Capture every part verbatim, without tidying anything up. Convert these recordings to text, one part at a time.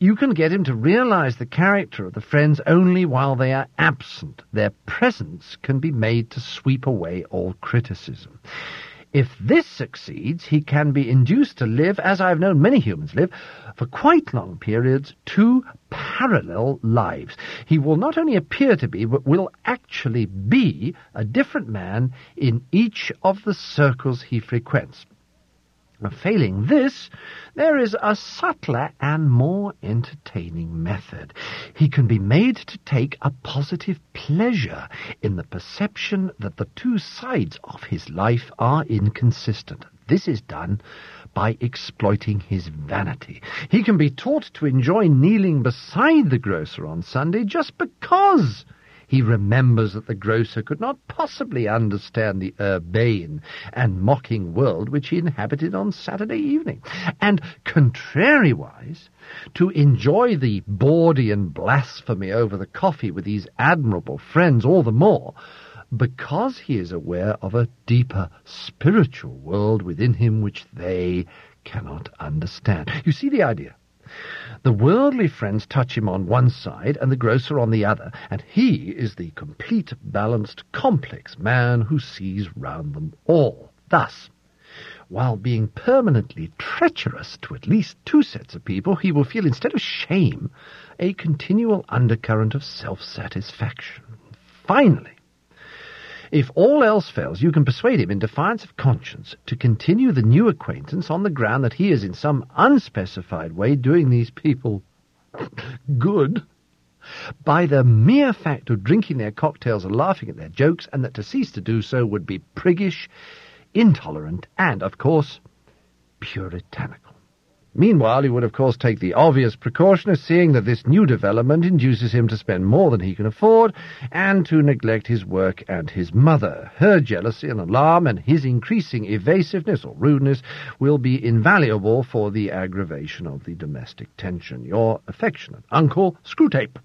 You can get him to realize the character of the friends only while they are absent. Their presence can be made to sweep away all criticism. If this succeeds, he can be induced to live, as I've known many humans live, for quite long periods, two parallel lives. He will not only appear to be, but will actually be a different man in each of the circles he frequents. Failing this, there is a subtler and more entertaining method. He can be made to take a positive pleasure in the perception that the two sides of his life are inconsistent. This is done by exploiting his vanity. He can be taught to enjoy kneeling beside the grocer on Sunday just because he remembers that the grocer could not possibly understand the urbane and mocking world which he inhabited on Saturday evening, and, contrariwise, to enjoy the Bordian blasphemy over the coffee with these admirable friends all the more, because he is aware of a deeper spiritual world within him which they cannot understand. You see the idea? The worldly friends touch him on one side and the grocer on the other, and he is the complete, balanced, complex man who sees round them all. Thus, while being permanently treacherous to at least two sets of people, he will feel, instead of shame, a continual undercurrent of self-satisfaction. Finally, if all else fails, you can persuade him in defiance of conscience to continue the new acquaintance on the ground that he is in some unspecified way doing these people good by the mere fact of drinking their cocktails and laughing at their jokes, and that to cease to do so would be priggish, intolerant, and, of course, puritanical. Meanwhile, he would, of course, take the obvious precaution of seeing that this new development induces him to spend more than he can afford, and to neglect his work and his mother. Her jealousy and alarm, and his increasing evasiveness or rudeness, will be invaluable for the aggravation of the domestic tension. Your affectionate Uncle Screwtape.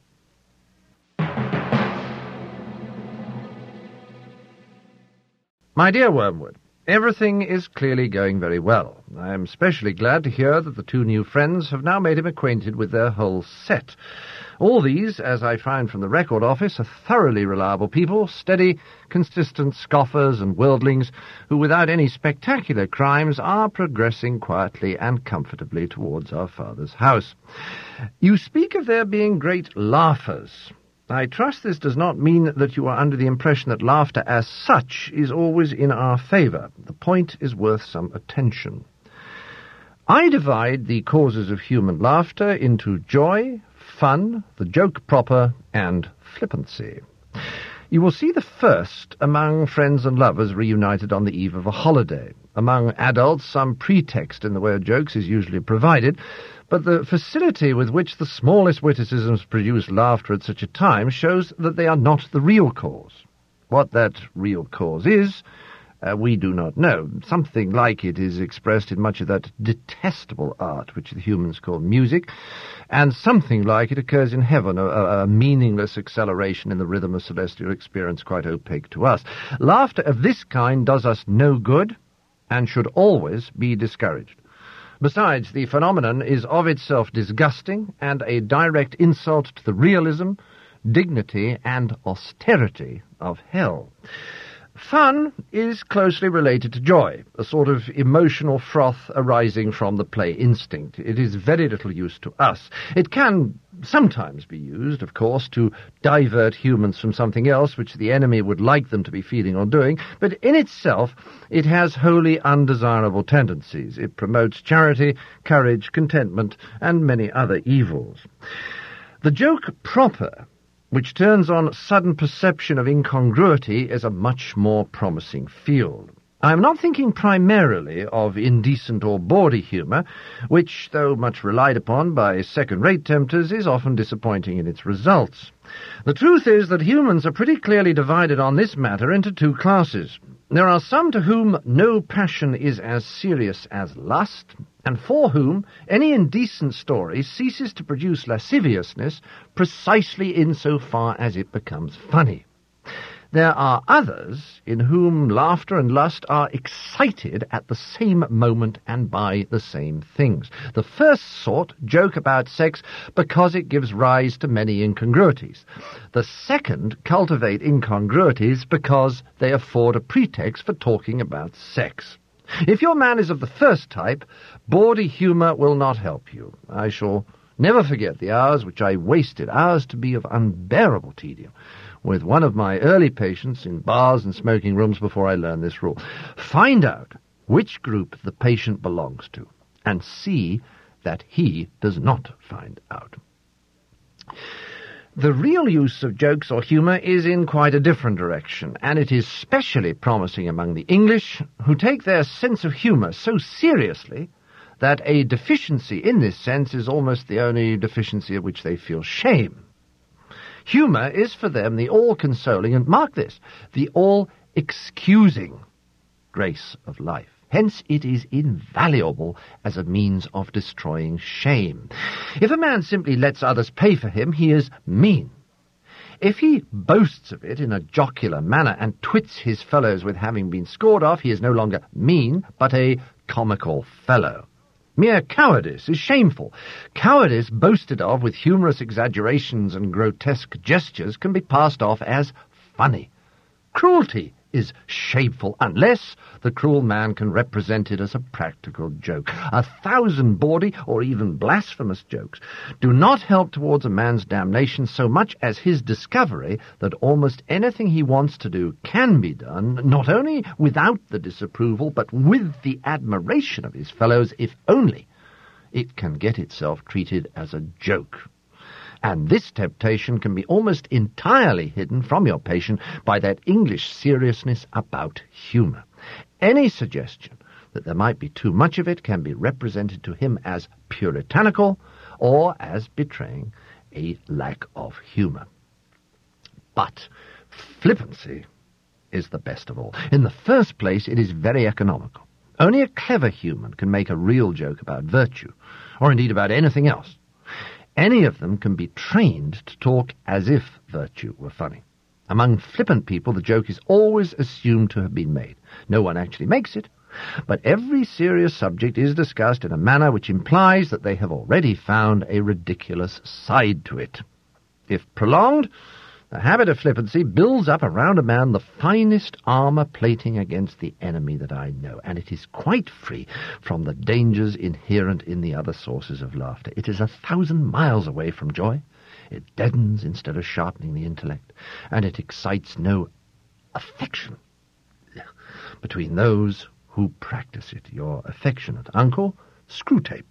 My dear Wormwood, everything is clearly going very well. I am especially glad to hear that the two new friends have now made him acquainted with their whole set. All these, as I find from the record office, are thoroughly reliable people, steady, consistent scoffers and worldlings, who without any spectacular crimes are progressing quietly and comfortably towards our father's house. You speak of their being great laughers. I trust this does not mean that you are under the impression that laughter as such is always in our favour. The point is worth some attention. I divide the causes of human laughter into joy, fun, the joke proper, and flippancy. You will see the first among friends and lovers reunited on the eve of a holiday. Among adults, some pretext in the way of jokes is usually provided, but the facility with which the smallest witticisms produce laughter at such a time shows that they are not the real cause. What that real cause is, uh, we do not know. Something like it is expressed in much of that detestable art which the humans call music, and something like it occurs in heaven, a, a meaningless acceleration in the rhythm of celestial experience quite opaque to us. Laughter of this kind does us no good, and should always be discouraged. Besides, the phenomenon is of itself disgusting and a direct insult to the realism, dignity, and austerity of hell. Fun is closely related to joy, a sort of emotional froth arising from the play instinct. It is very little use to us. It can sometimes be used, of course, to divert humans from something else which the enemy would like them to be feeling or doing, but in itself it has wholly undesirable tendencies. It promotes charity, courage, contentment, and many other evils. The joke proper, which turns on sudden perception of incongruity, is a much more promising field. I am not thinking primarily of indecent or bawdy humour, which, though much relied upon by second-rate tempters, is often disappointing in its results. The truth is that humans are pretty clearly divided on this matter into two classes. There are some to whom no passion is as serious as lust, and for whom any indecent story ceases to produce lasciviousness precisely in so far as it becomes funny. There are others in whom laughter and lust are excited at the same moment and by the same things. The first sort joke about sex because it gives rise to many incongruities. The second cultivate incongruities because they afford a pretext for talking about sex. If your man is of the first type, bawdy humour will not help you. I shall never forget the hours which I wasted, hours to be of unbearable tedium, with one of my early patients in bars and smoking rooms before I learned this rule. Find out which group the patient belongs to, and see that he does not find out. The real use of jokes or humour is in quite a different direction, and it is specially promising among the English, who take their sense of humour so seriously that a deficiency in this sense is almost the only deficiency of which they feel shame. Humour is for them the all-consoling, and mark this, the all-excusing grace of life. Hence it is invaluable as a means of destroying shame. If a man simply lets others pay for him, he is mean. If he boasts of it in a jocular manner and twits his fellows with having been scored off, he is no longer mean, but a comical fellow. Mere cowardice is shameful. Cowardice boasted of with humorous exaggerations and grotesque gestures can be passed off as funny. Cruelty is shameful unless the cruel man can represent it as a practical joke. A thousand bawdy or even blasphemous jokes do not help towards a man's damnation so much as his discovery that almost anything he wants to do can be done, not only without the disapproval, but with the admiration of his fellows, if only it can get itself treated as a joke. And this temptation can be almost entirely hidden from your patient by that English seriousness about humour. Any suggestion that there might be too much of it can be represented to him as puritanical or as betraying a lack of humour. But flippancy is the best of all. In the first place, it is very economical. Only a clever human can make a real joke about virtue, or indeed about anything else. Any of them can be trained to talk as if virtue were funny. Among flippant people, the joke is always assumed to have been made. No one actually makes it, but every serious subject is discussed in a manner which implies that they have already found a ridiculous side to it. If prolonged, the habit of flippancy builds up around a man the finest armour-plating against the enemy that I know, and it is quite free from the dangers inherent in the other sources of laughter. It is a thousand miles away from joy. It deadens instead of sharpening the intellect, and it excites no affection between those who practice it. Your affectionate uncle, Screwtape.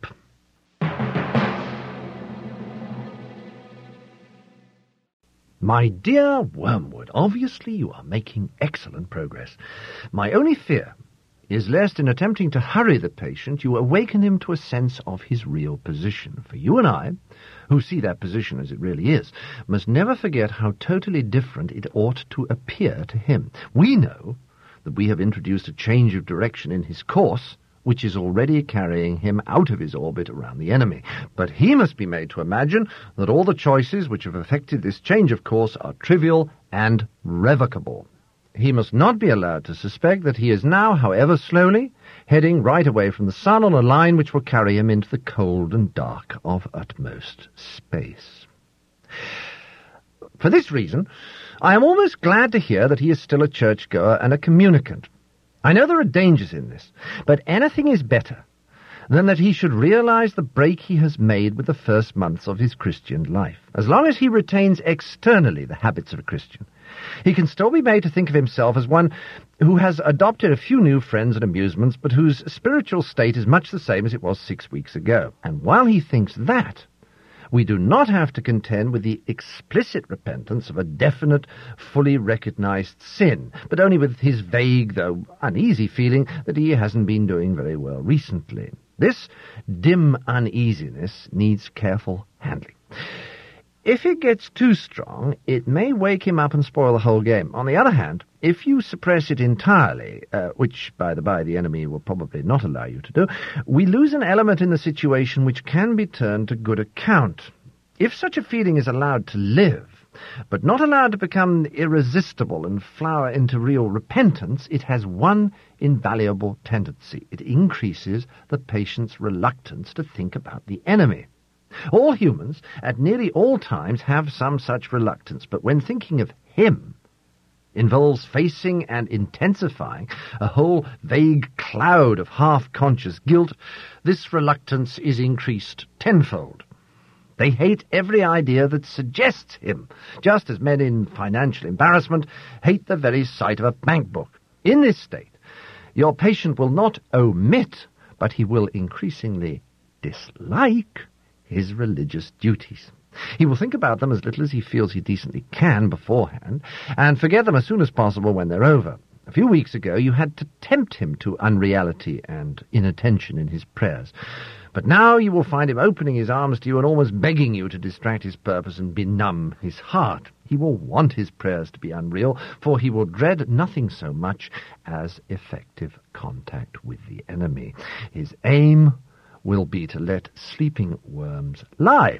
My dear Wormwood, obviously you are making excellent progress. My only fear is lest in attempting to hurry the patient you awaken him to a sense of his real position. For you and I, who see that position as it really is, must never forget how totally different it ought to appear to him. We know that we have introduced a change of direction in his course, which is already carrying him out of his orbit around the enemy. But he must be made to imagine that all the choices which have affected this change of course are trivial and revocable. He must not be allowed to suspect that he is now, however slowly, heading right away from the sun on a line which will carry him into the cold and dark of utmost space. For this reason, I am almost glad to hear that he is still a churchgoer and a communicant. I know there are dangers in this, but anything is better than that he should realize the break he has made with the first months of his Christian life. As long as he retains externally the habits of a Christian, he can still be made to think of himself as one who has adopted a few new friends and amusements, but whose spiritual state is much the same as it was six weeks ago. And while he thinks that, we do not have to contend with the explicit repentance of a definite, fully recognized sin, but only with his vague, though uneasy feeling that he hasn't been doing very well recently. This dim uneasiness needs careful handling. If it gets too strong, it may wake him up and spoil the whole game. On the other hand, if you suppress it entirely, uh, which, by the by, the enemy will probably not allow you to do, we lose an element in the situation which can be turned to good account. If such a feeling is allowed to live, But not allowed to become irresistible and flower into real repentance, it has one invaluable tendency. It increases the patient's reluctance to think about the enemy. All humans, at nearly all times, have some such reluctance, but when thinking of him involves facing and intensifying a whole vague cloud of half-conscious guilt, this reluctance is increased tenfold. They hate every idea that suggests him, just as men in financial embarrassment hate the very sight of a bank book. In this state, your patient will not omit, but he will increasingly dislike his religious duties. He will think about them as little as he feels he decently can beforehand, and forget them as soon as possible when they're over. A few weeks ago you had to tempt him to unreality and inattention in his prayers. But now you will find him opening his arms to you and almost begging you to distract his purpose and benumb his heart. He will want his prayers to be unreal, for he will dread nothing so much as effective contact with the enemy. His aim will be to let sleeping worms lie.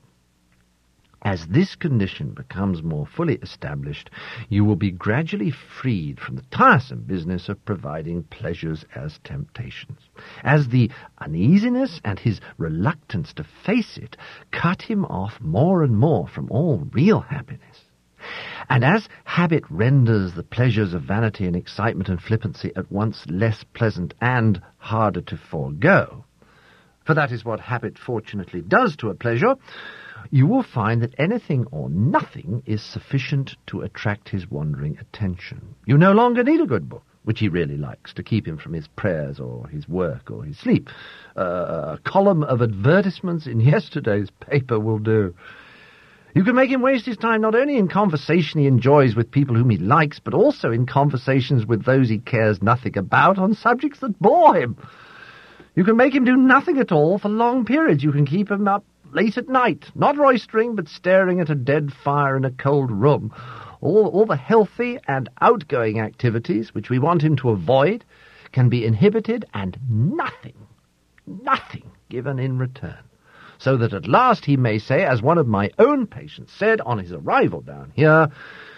As this condition becomes more fully established, you will be gradually freed from the tiresome business of providing pleasures as temptations. As the uneasiness and his reluctance to face it cut him off more and more from all real happiness, and as habit renders the pleasures of vanity and excitement and flippancy at once less pleasant and harder to forego, for that is what habit fortunately does to a pleasure, you will find that anything or nothing is sufficient to attract his wandering attention. You no longer need a good book, which he really likes, to keep him from his prayers or his work or his sleep. Uh, a column of advertisements in yesterday's paper will do. You can make him waste his time not only in conversation he enjoys with people whom he likes, but also in conversations with those he cares nothing about on subjects that bore him. You can make him do nothing at all for long periods. You can keep him up late at night, not roistering, but staring at a dead fire in a cold room. All, all the healthy and outgoing activities which we want him to avoid can be inhibited and nothing, nothing given in return. So that at last he may say, as one of my own patients said on his arrival down here,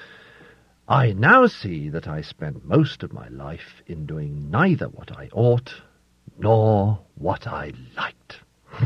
"I now see that I spent most of my life in doing neither what I ought nor what I liked."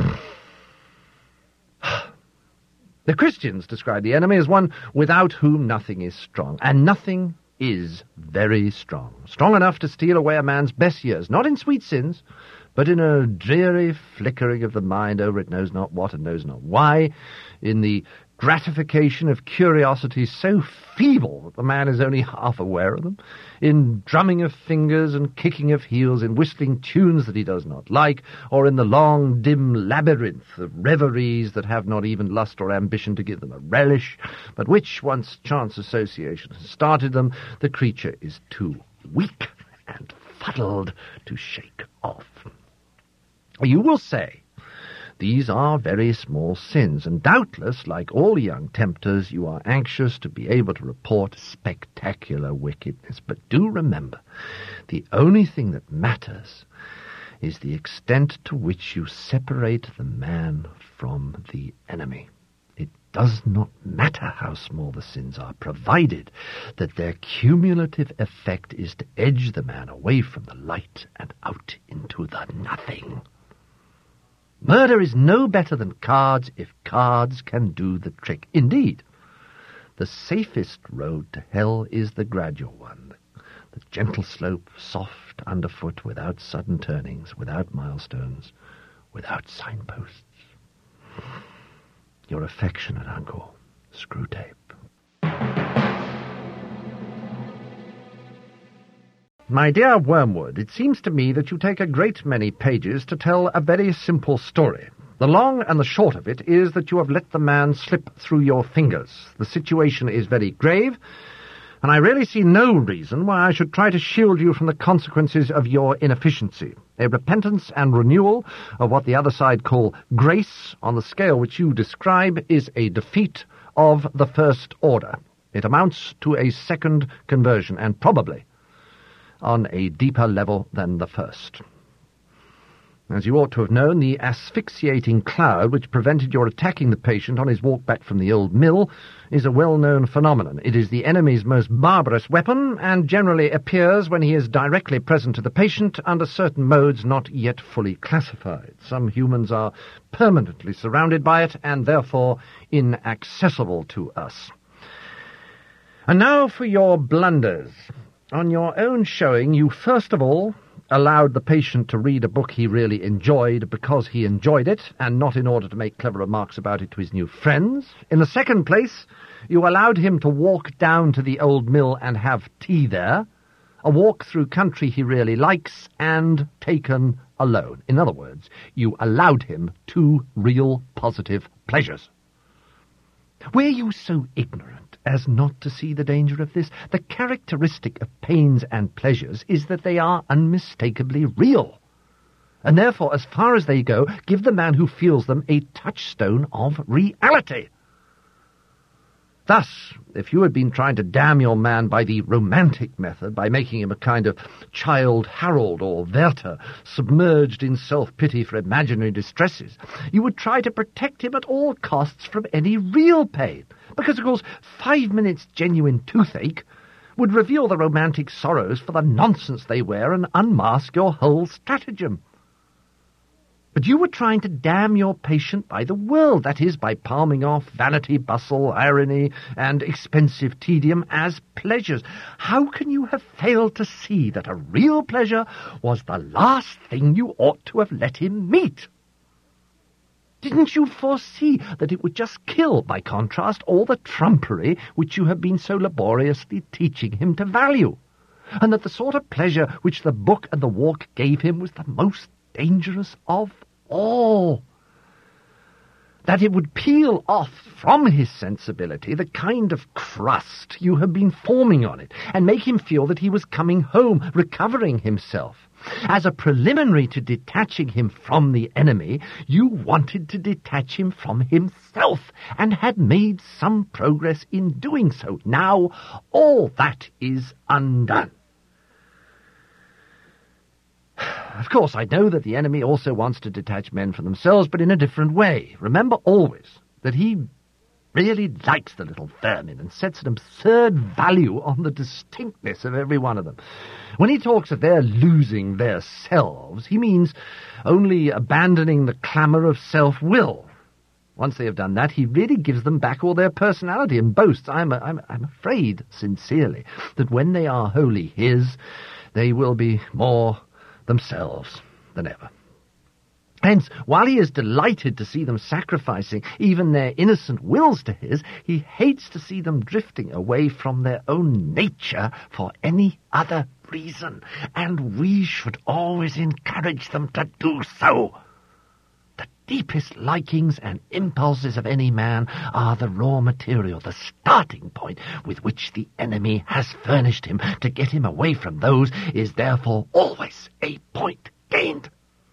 The Christians describe the enemy as one without whom nothing is strong, and nothing is very strong. Strong enough to steal away a man's best years, not in sweet sins, but in a dreary flickering of the mind over it knows not what and knows not why, in the gratification of curiosities so feeble that the man is only half aware of them, in drumming of fingers and kicking of heels, in whistling tunes that he does not like, or in the long, dim labyrinth of reveries that have not even lust or ambition to give them a relish, but which, once chance association has started them, the creature is too weak and fuddled to shake off. You will say, these are very small sins, and doubtless, like all young tempters, you are anxious to be able to report spectacular wickedness. But do remember, the only thing that matters is the extent to which you separate the man from the enemy. It does not matter how small the sins are, provided that their cumulative effect is to edge the man away from the light and out into the nothing. Murder is no better than cards if cards can do the trick. Indeed, the safest road to hell is the gradual one, the gentle slope, soft underfoot, without sudden turnings, without milestones, without signposts. Your affectionate uncle, Screwtape. My dear Wormwood, it seems to me that you take a great many pages to tell a very simple story. The long and the short of it is that you have let the man slip through your fingers. The situation is very grave, and I really see no reason why I should try to shield you from the consequences of your inefficiency. A repentance and renewal of what the other side call grace, on the scale which you describe, is a defeat of the first order. It amounts to a second conversion, and probably on a deeper level than the first. As you ought to have known, the asphyxiating cloud which prevented your attacking the patient on his walk back from the old mill is a well-known phenomenon. It is the enemy's most barbarous weapon, and generally appears when he is directly present to the patient under certain modes not yet fully classified. Some humans are permanently surrounded by it, and therefore inaccessible to us. And now for your blunders. On your own showing, you first of all allowed the patient to read a book he really enjoyed because he enjoyed it, and not in order to make clever remarks about it to his new friends. In the second place, you allowed him to walk down to the old mill and have tea there, a walk through country he really likes, and taken alone. In other words, you allowed him two real positive pleasures. Were you so ignorant as not to see the danger of this? The characteristic of pains and pleasures is that they are unmistakably real, and therefore, as far as they go, give the man who feels them a touchstone of reality. Thus, if you had been trying to damn your man by the romantic method, by making him a kind of child Harold or Werther, submerged in self-pity for imaginary distresses, you would try to protect him at all costs from any real pain, because, of course, five minutes' genuine toothache would reveal the romantic sorrows for the nonsense they were and unmask your whole stratagem. But you were trying to damn your patient by the world, that is, by palming off vanity, bustle, irony, and expensive tedium as pleasures. How can you have failed to see that a real pleasure was the last thing you ought to have let him meet? Didn't you foresee that it would just kill, by contrast, all the trumpery which you have been so laboriously teaching him to value? And that the sort of pleasure which the book and the walk gave him was the most dangerous of all? That it would peel off from his sensibility the kind of crust you have been forming on it, and make him feel that he was coming home, recovering himself. As a preliminary to detaching him from the enemy, you wanted to detach him from himself, and had made some progress in doing so. Now all that is undone. Of course, I know that the enemy also wants to detach men from themselves, but in a different way. Remember always that he really likes the little vermin and sets an absurd value on the distinctness of every one of them. When he talks of their losing their selves, he means only abandoning the clamour of self-will. Once they have done that, he really gives them back all their personality and boasts, I'm, I'm, I'm afraid, sincerely, that when they are wholly his, they will be more themselves than ever. Hence, while he is delighted to see them sacrificing even their innocent wills to his, he hates to see them drifting away from their own nature for any other reason, and we should always encourage them to do so. The deepest likings and impulses of any man are the raw material, the starting point with which the enemy has furnished him. To get him away from those is therefore always a point gained.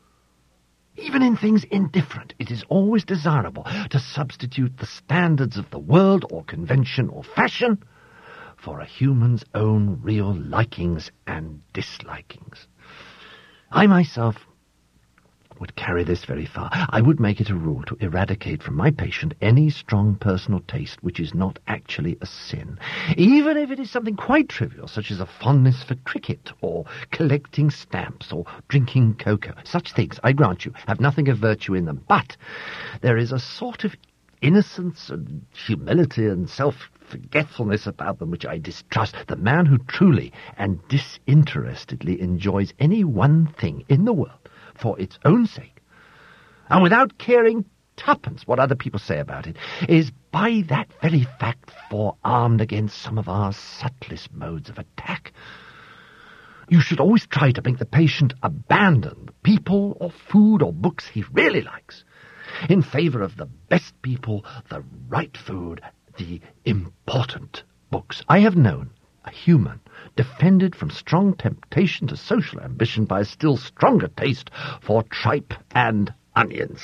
Even in things indifferent, it is always desirable to substitute the standards of the world or convention or fashion for a human's own real likings and dislikings. I myself would carry this very far. I would make it a rule to eradicate from my patient any strong personal taste which is not actually a sin, even if it is something quite trivial, such as a fondness for cricket, or collecting stamps, or drinking cocoa. Such things, I grant you, have nothing of virtue in them, but there is a sort of innocence and humility and self-forgetfulness about them which I distrust. The man who truly and disinterestedly enjoys any one thing in the world for its own sake, and without caring twopence what other people say about it, is by that very fact forearmed against some of our subtlest modes of attack. You should always try to make the patient abandon the people or food or books he really likes, in favour of the best people, the right food, the important books. I have known a human defended from strong temptation to social ambition by a still stronger taste for tripe and onions.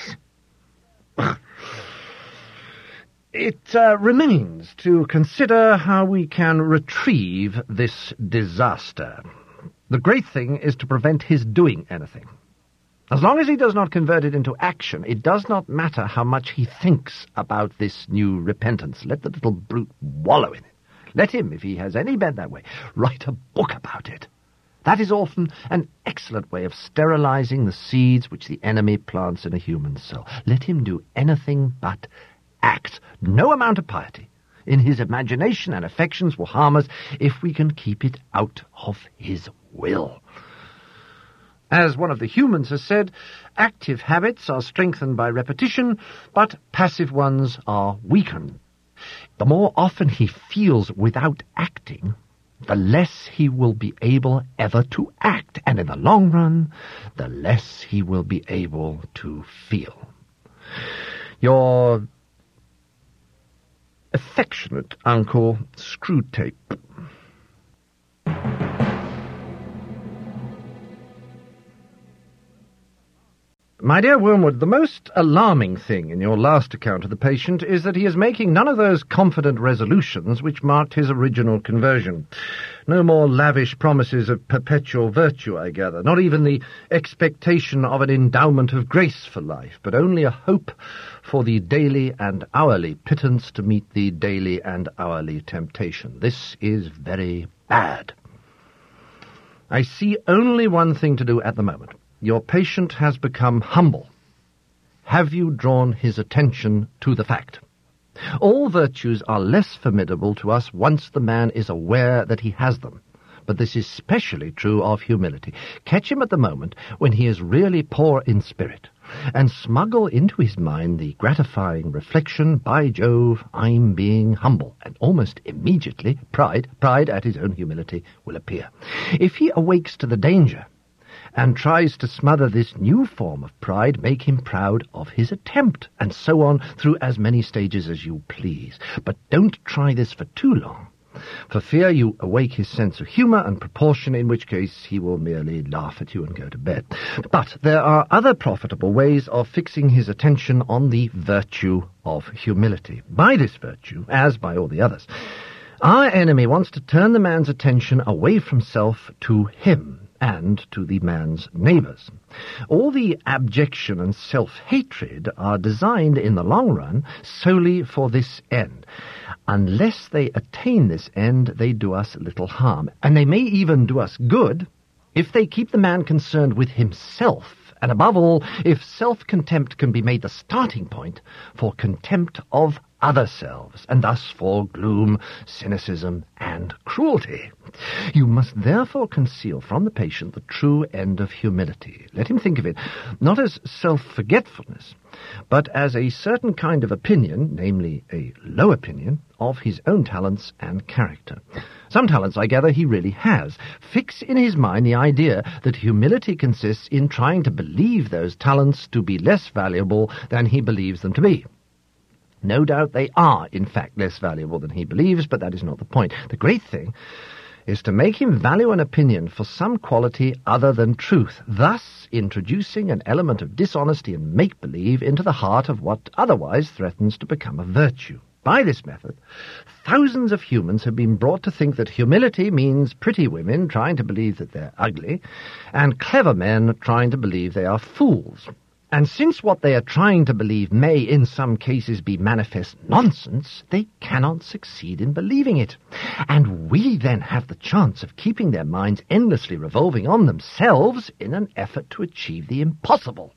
It uh, remains to consider how we can retrieve this disaster. The great thing is to prevent his doing anything. As long as he does not convert it into action, it does not matter how much he thinks about this new repentance. Let the little brute wallow in it. Let him, if he has any bent that way, write a book about it. That is often an excellent way of sterilizing the seeds which the enemy plants in a human soul. Let him do anything but act. No amount of piety in his imagination and affections will harm us if we can keep it out of his will. As one of the humans has said, active habits are strengthened by repetition, but passive ones are weakened. The more often he feels without acting, the less he will be able ever to act, and in the long run, the less he will be able to feel. Your affectionate Uncle Screwtape. My dear Wormwood, the most alarming thing in your last account of the patient is that he is making none of those confident resolutions which marked his original conversion. No more lavish promises of perpetual virtue, I gather, not even the expectation of an endowment of grace for life, but only a hope for the daily and hourly pittance to meet the daily and hourly temptation. This is very bad. I see only one thing to do at the moment. Your patient has become humble. Have you drawn his attention to the fact? All virtues are less formidable to us once the man is aware that he has them, but this is specially true of humility. Catch him at the moment when he is really poor in spirit, and smuggle into his mind the gratifying reflection, by Jove, I'm being humble, and almost immediately pride, pride at his own humility, will appear. If he awakes to the danger, and tries to smother this new form of pride, make him proud of his attempt, and so on through as many stages as you please. But don't try this for too long, for fear you awake his sense of humour and proportion, in which case he will merely laugh at you and go to bed. But there are other profitable ways of fixing his attention on the virtue of humility. By this virtue, as by all the others, our enemy wants to turn the man's attention away from self to him, and to the man's neighbours. All the abjection and self-hatred are designed in the long run solely for this end. Unless they attain this end, they do us little harm, and they may even do us good if they keep the man concerned with himself, and above all, if self-contempt can be made the starting point for contempt of other selves, and thus for gloom, cynicism, and cruelty. You must therefore conceal from the patient the true end of humility. Let him think of it not as self-forgetfulness, but as a certain kind of opinion, namely a low opinion, of his own talents and character. Some talents, I gather, he really has. Fix in his mind the idea that humility consists in trying to believe those talents to be less valuable than he believes them to be. No doubt they are, in fact, less valuable than he believes, but that is not the point. The great thing is to make him value an opinion for some quality other than truth, thus introducing an element of dishonesty and make-believe into the heart of what otherwise threatens to become a virtue. By this method, thousands of humans have been brought to think that humility means pretty women trying to believe that they're ugly, and clever men trying to believe they are fools. And since what they are trying to believe may in some cases be manifest nonsense, they cannot succeed in believing it. And we then have the chance of keeping their minds endlessly revolving on themselves in an effort to achieve the impossible.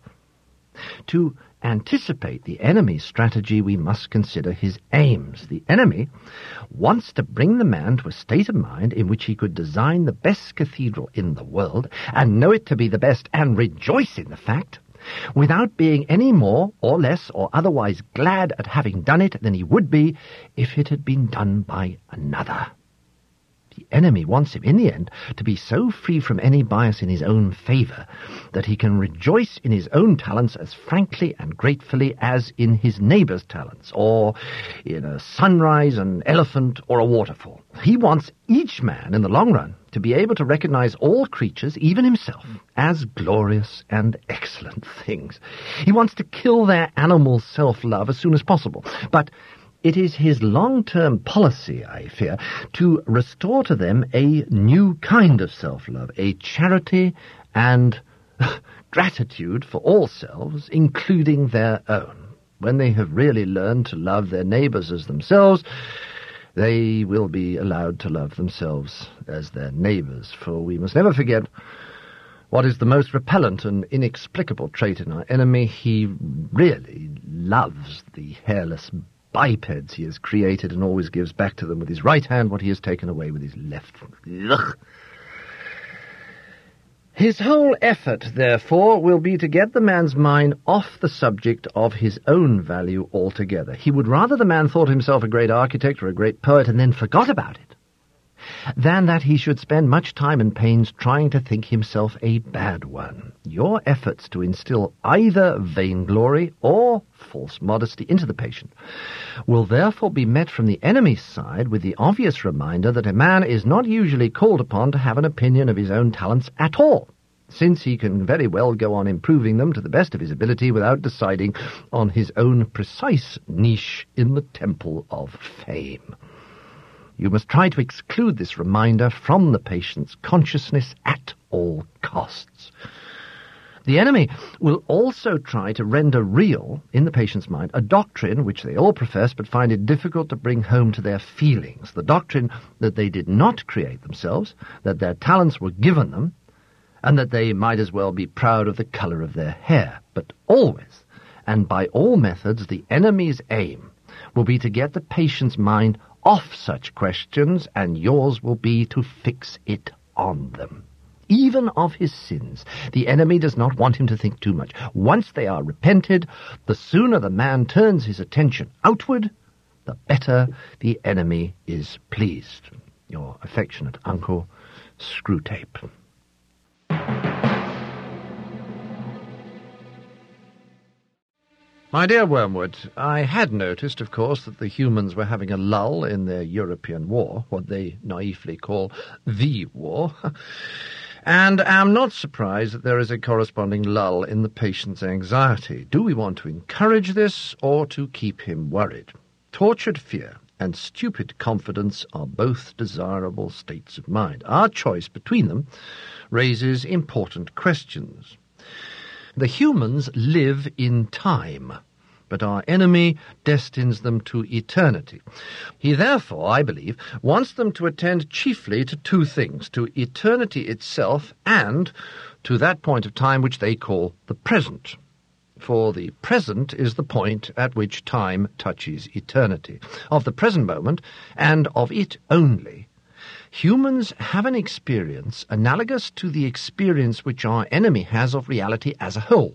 To anticipate the enemy's strategy, we must consider his aims. The enemy wants to bring the man to a state of mind in which he could design the best cathedral in the world, and know it to be the best, and rejoice in the fact, without being any more or less or otherwise glad at having done it than he would be if it had been done by another. The enemy wants him, in the end, to be so free from any bias in his own favour that he can rejoice in his own talents as frankly and gratefully as in his neighbour's talents, or in a sunrise, an elephant, or a waterfall. He wants each man, in the long run, to be able to recognize all creatures, even himself, as glorious and excellent things. He wants to kill their animal self-love as soon as possible, but it is his long-term policy, I fear, to restore to them a new kind of self-love, a charity and gratitude for all selves, including their own. When they have really learned to love their neighbours as themselves, they will be allowed to love themselves as their neighbours, for we must never forget what is the most repellent and inexplicable trait in our enemy. He really loves the hairless bipeds he has created and always gives back to them with his right hand what he has taken away with his left. Ugh. His whole effort, therefore, will be to get the man's mind off the subject of his own value altogether. He would rather the man thought himself a great architect or a great poet and then forgot about it, than that he should spend much time and pains trying to think himself a bad one. Your efforts to instill either vainglory or false modesty into the patient will therefore be met from the enemy's side with the obvious reminder that a man is not usually called upon to have an opinion of his own talents at all, since he can very well go on improving them to the best of his ability without deciding on his own precise niche in the temple of fame. You must try to exclude this reminder from the patient's consciousness at all costs. The enemy will also try to render real, in the patient's mind, a doctrine which they all profess but find it difficult to bring home to their feelings, the doctrine that they did not create themselves, that their talents were given them, and that they might as well be proud of the colour of their hair. But always, and by all methods, the enemy's aim will be to get the patient's mind off such questions, and yours will be to fix it on them. Even of his sins, the enemy does not want him to think too much. Once they are repented, the sooner the man turns his attention outward, the better the enemy is pleased. Your affectionate uncle, Screwtape. My dear Wormwood, I had noticed, of course, that the humans were having a lull in their European war, what they naively call the war, and am not surprised that there is a corresponding lull in the patient's anxiety. Do we want to encourage this or to keep him worried? Tortured fear and stupid confidence are both desirable states of mind. Our choice between them raises important questions. The humans live in time, but our enemy destines them to eternity. He therefore, I believe, wants them to attend chiefly to two things, to eternity itself and to that point of time which they call the present. For the present is the point at which time touches eternity. Of the present moment, and of it only, humans have an experience analogous to the experience which our enemy has of reality as a whole.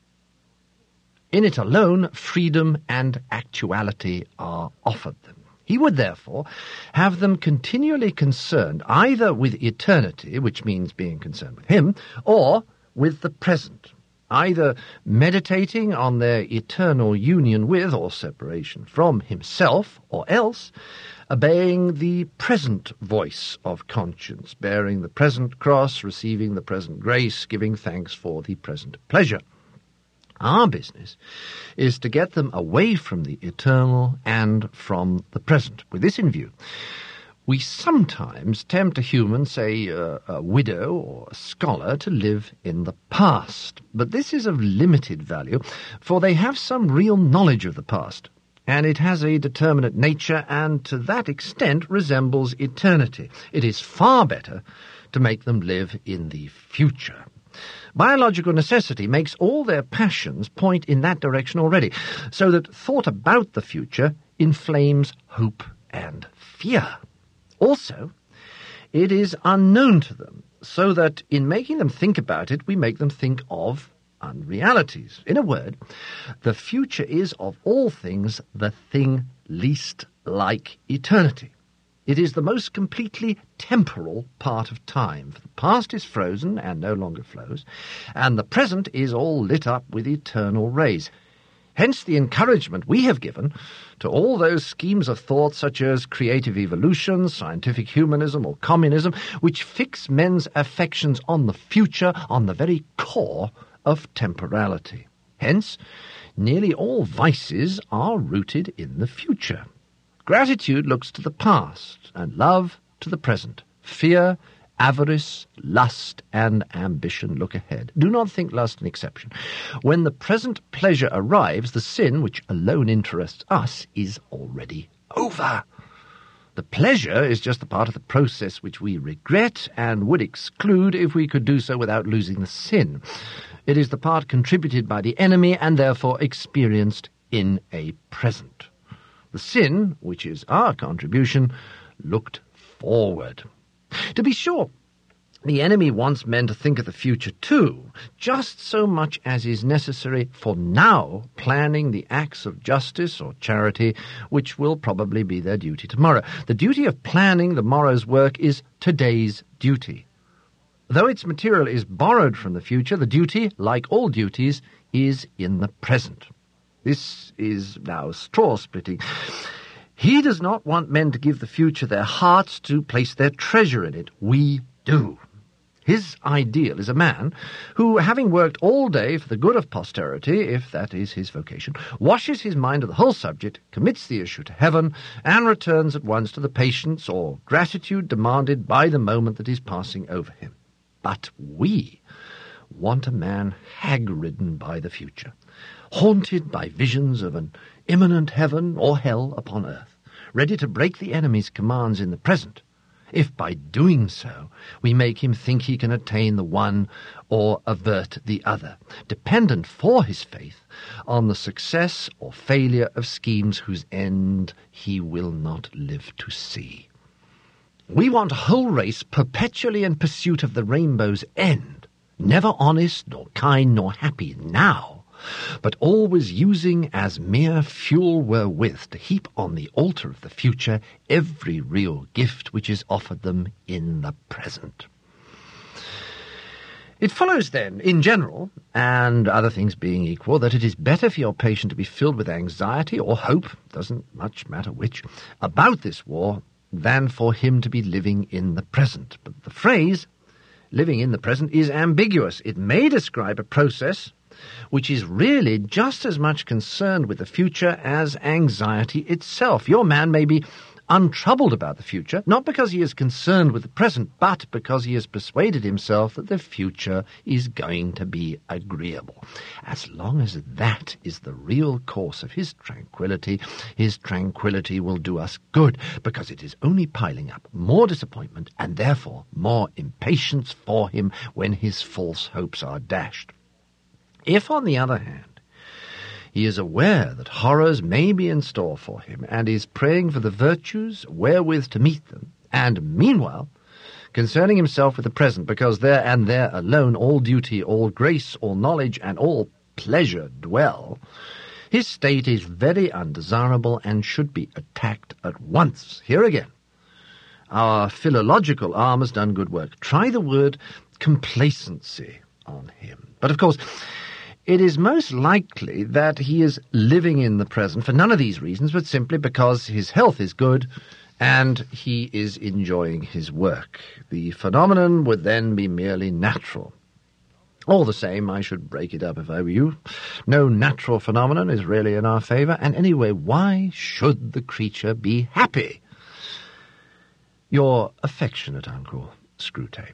In it alone, freedom and actuality are offered them. He would therefore have them continually concerned either with eternity, which means being concerned with him, or with the present, either meditating on their eternal union with or separation from himself, or else obeying the present voice of conscience, bearing the present cross, receiving the present grace, giving thanks for the present pleasure. Our business is to get them away from the eternal and from the present. With this in view, we sometimes tempt a human, say a, a widow or a scholar, to live in the past. But this is of limited value, for they have some real knowledge of the past, and it has a determinate nature, and to that extent resembles eternity. It is far better to make them live in the future. Biological necessity makes all their passions point in that direction already, so that thought about the future inflames hope and fear. Also, it is unknown to them, so that in making them think about it, we make them think of unrealities. In a word, the future is, of all things, the thing least like eternity. It is the most completely temporal part of time. For the past is frozen and no longer flows, and the present is all lit up with eternal rays. Hence the encouragement we have given to all those schemes of thought such as creative evolution, scientific humanism, or communism, which fix men's affections on the future, on the very core of temporality. Hence, nearly all vices are rooted in the future. Gratitude looks to the past, and love to the present. Fear Avarice, lust, and ambition look ahead. Do not think lust an exception. When the present pleasure arrives, the sin, which alone interests us, is already over. The pleasure is just the part of the process which we regret and would exclude if we could do so without losing the sin. It is the part contributed by the enemy and therefore experienced in a present. The sin, which is our contribution, looked forward. To be sure, the enemy wants men to think of the future too, just so much as is necessary for now planning the acts of justice or charity which will probably be their duty tomorrow. The duty of planning the morrow's work is today's duty. Though its material is borrowed from the future, the duty, like all duties, is in the present. This is now straw-splitting. He does not want men to give the future their hearts to place their treasure in it. We do. His ideal is a man who, having worked all day for the good of posterity, if that is his vocation, washes his mind of the whole subject, commits the issue to heaven, and returns at once to the patience or gratitude demanded by the moment that is passing over him. But we want a man hag-ridden by the future, haunted by visions of an imminent heaven or hell upon earth, ready to break the enemy's commands in the present, if by doing so we make him think he can attain the one or avert the other, dependent for his faith on the success or failure of schemes whose end he will not live to see. We want a whole race perpetually in pursuit of the rainbow's end, never honest nor kind nor happy now, but always using as mere fuel wherewith to heap on the altar of the future every real gift which is offered them in the present. It follows then, in general, and other things being equal, that it is better for your patient to be filled with anxiety or hope, doesn't much matter which, about this war, than for him to be living in the present. But the phrase, living in the present, is ambiguous. It may describe a process which is really just as much concerned with the future as anxiety itself. Your man may be untroubled about the future, not because he is concerned with the present, but because he has persuaded himself that the future is going to be agreeable. As long as that is the real course of his tranquility, his tranquility will do us good, because it is only piling up more disappointment and therefore more impatience for him when his false hopes are dashed. If, on the other hand, he is aware that horrors may be in store for him, and is praying for the virtues wherewith to meet them, and meanwhile concerning himself with the present, because there and there alone all duty, all grace, all knowledge, and all pleasure dwell, his state is very undesirable and should be attacked at once. Here again, our philological arm has done good work. Try the word complacency on him. But of course, it is most likely that he is living in the present for none of these reasons, but simply because his health is good and he is enjoying his work. The phenomenon would then be merely natural. All the same, I should break it up if I were you. No natural phenomenon is really in our favour, and anyway, why should the creature be happy? Your affectionate uncle, Screwtape.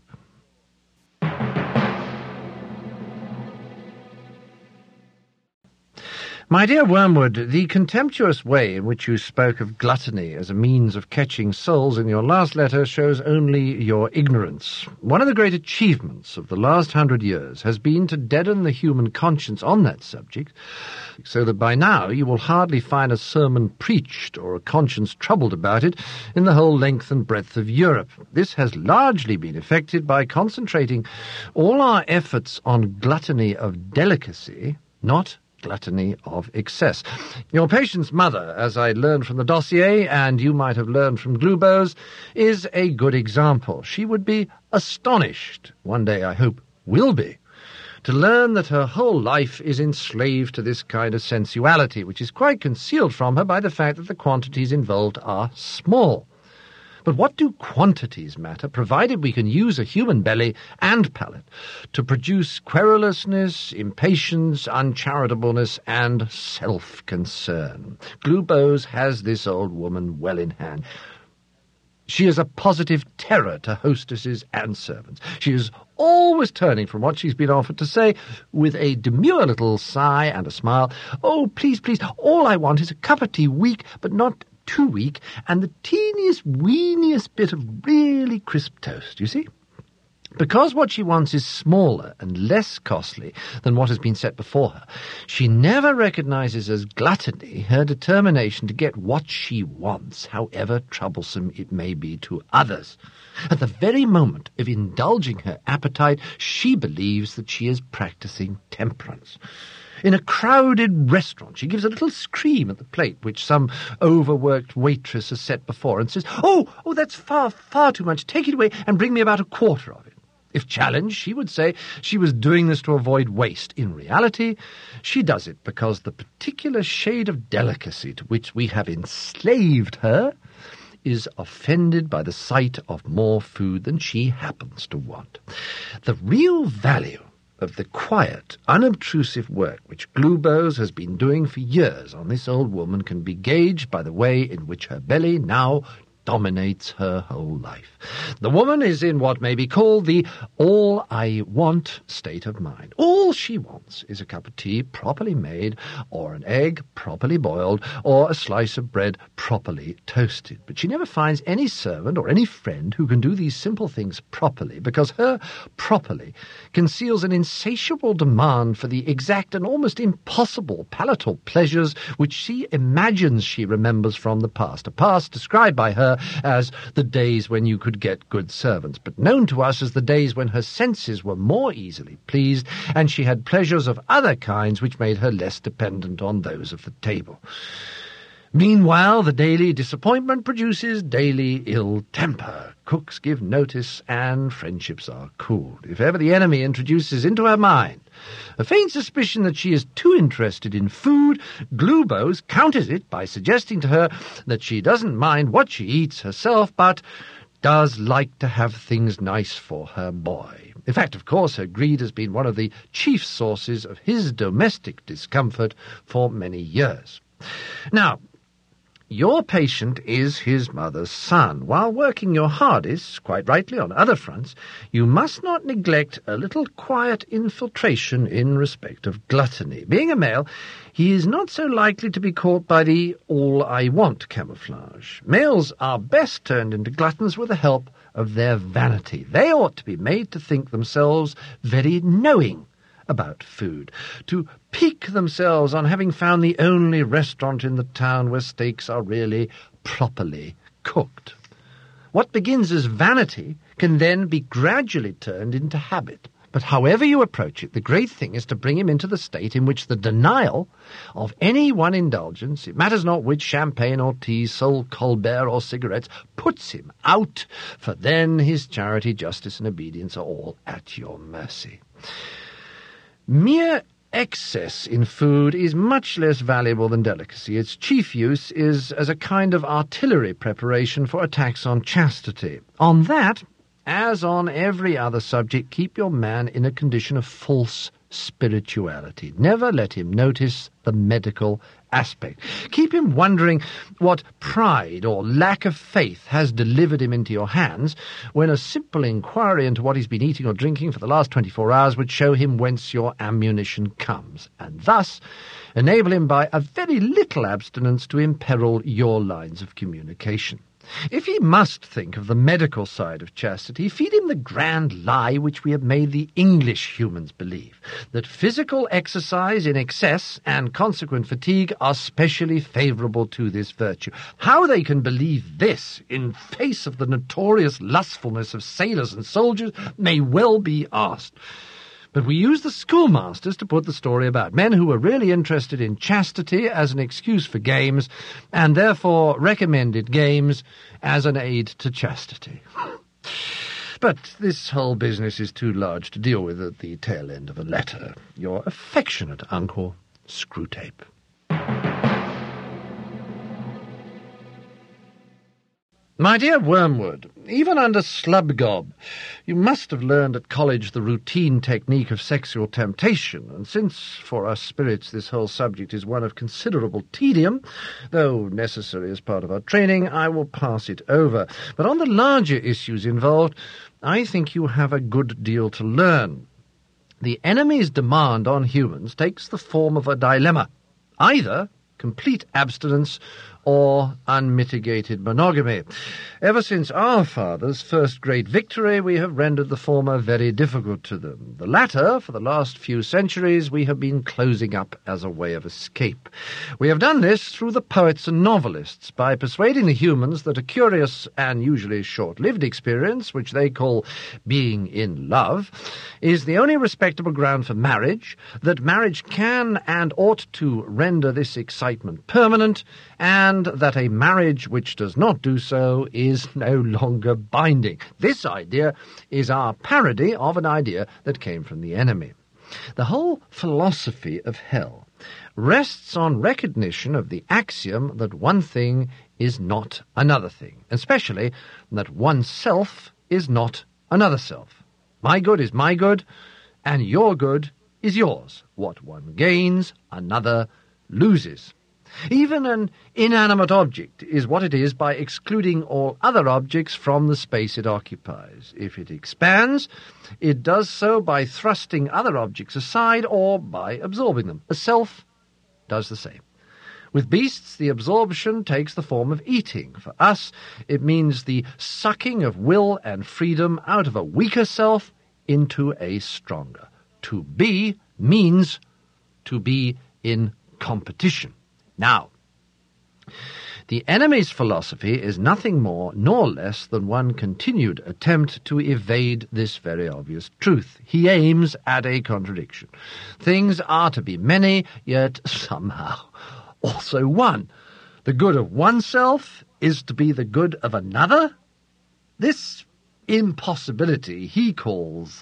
My dear Wormwood, the contemptuous way in which you spoke of gluttony as a means of catching souls in your last letter shows only your ignorance. One of the great achievements of the last hundred years has been to deaden the human conscience on that subject, so that by now you will hardly find a sermon preached or a conscience troubled about it in the whole length and breadth of Europe. This has largely been effected by concentrating all our efforts on gluttony of delicacy, not gluttony of excess. Your patient's mother, as I learned from the dossier, and you might have learned from Glubose, is a good example. She would be astonished, one day I hope will be, to learn that her whole life is enslaved to this kind of sensuality, which is quite concealed from her by the fact that the quantities involved are small. But what do quantities matter, provided we can use a human belly and palate to produce querulousness, impatience, uncharitableness, and self-concern? Glubose has this old woman well in hand. She is a positive terror to hostesses and servants. She is always turning from what she's been offered to say, with a demure little sigh and a smile, "Oh, please, please, all I want is a cup of tea, weak, but not too weak, and the teeniest, weeniest bit of really crisp toast, you see?" Because what she wants is smaller and less costly than what has been set before her, she never recognizes as gluttony her determination to get what she wants, however troublesome it may be to others. At the very moment of indulging her appetite, she believes that she is practicing temperance. In a crowded restaurant, she gives a little scream at the plate which some overworked waitress has set before and says, "Oh, oh, that's far, far too much. Take it away and bring me about a quarter of it." If challenged, she would say she was doing this to avoid waste. In reality, she does it because the particular shade of delicacy to which we have enslaved her is offended by the sight of more food than she happens to want. The real value of the quiet, unobtrusive work which Glubose has been doing for years on this old woman can be gauged by the way in which her belly now dominates her whole life. The woman is in what may be called the all-I-want state of mind. All she wants is a cup of tea properly made, or an egg properly boiled, or a slice of bread properly toasted. But she never finds any servant or any friend who can do these simple things properly, because her properly conceals an insatiable demand for the exact and almost impossible palatal pleasures which she imagines she remembers from the past, a past described by her as the days when you could get good servants, but known to us as the days when her senses were more easily pleased, and she had pleasures of other kinds which made her less dependent on those of the table. Meanwhile, the daily disappointment produces daily ill temper. Cooks give notice, and friendships are cooled. If ever the enemy introduces into her mind a faint suspicion that she is too interested in food, Glubose counters it by suggesting to her that she doesn't mind what she eats herself, but does like to have things nice for her boy. In fact, of course, her greed has been one of the chief sources of his domestic discomfort for many years. Now, your patient is his mother's son. While working your hardest, quite rightly, on other fronts, you must not neglect a little quiet infiltration in respect of gluttony. Being a male, he is not so likely to be caught by the all-I-want camouflage. Males are best turned into gluttons with the help of their vanity. They ought to be made to think themselves very knowing about food, to pique themselves on having found the only restaurant in the town where steaks are really properly cooked. What begins as vanity can then be gradually turned into habit. But however you approach it, the great thing is to bring him into the state in which the denial of any one indulgence, it matters not which, champagne or tea, Sol Colbert or cigarettes, puts him out, for then his charity, justice, and obedience are all at your mercy. Mere excess in food is much less valuable than delicacy. Its chief use is as a kind of artillery preparation for attacks on chastity. On that, as on every other subject, keep your man in a condition of false spirituality. Never let him notice the medical aspect. Keep him wondering what pride or lack of faith has delivered him into your hands, when a simple inquiry into what he's been eating or drinking for the last twenty-four hours would show him whence your ammunition comes, and thus enable him by a very little abstinence to imperil your lines of communication. If he must think of the medical side of chastity, feed him the grand lie which we have made the English humans believe, that physical exercise in excess and consequent fatigue are specially favourable to this virtue. How they can believe this in face of the notorious lustfulness of sailors and soldiers may well be asked. But we use the schoolmasters to put the story about men who were really interested in chastity as an excuse for games, and therefore recommended games as an aid to chastity. But this whole business is too large to deal with at the tail end of a letter. Your affectionate uncle, Screwtape. My dear Wormwood, even under Slubgob, you must have learned at college the routine technique of sexual temptation, and since for us spirits this whole subject is one of considerable tedium, though necessary as part of our training, I will pass it over. But on the larger issues involved, I think you have a good deal to learn. The enemy's demand on humans takes the form of a dilemma, either complete abstinence or unmitigated monogamy. Ever since our fathers' first great victory, we have rendered the former very difficult to them. The latter, for the last few centuries, we have been closing up as a way of escape. We have done this through the poets and novelists, by persuading the humans that a curious and usually short-lived experience, which they call being in love, is the only respectable ground for marriage, that marriage can and ought to render this excitement permanent, and that a marriage which does not do so is no longer binding. This idea is our parody of an idea that came from the enemy. The whole philosophy of hell rests on recognition of the axiom that one thing is not another thing, especially that one self is not another self. My good is my good, and your good is yours. What one gains, another loses. Even an inanimate object is what it is by excluding all other objects from the space it occupies. If it expands, it does so by thrusting other objects aside or by absorbing them. A self does the same. With beasts, the absorption takes the form of eating. For us, it means the sucking of will and freedom out of a weaker self into a stronger. To be means to be in competition. Now, the enemy's philosophy is nothing more nor less than one continued attempt to evade this very obvious truth. He aims at a contradiction. Things are to be many, yet somehow also one. The good of oneself is to be the good of another? This impossibility he calls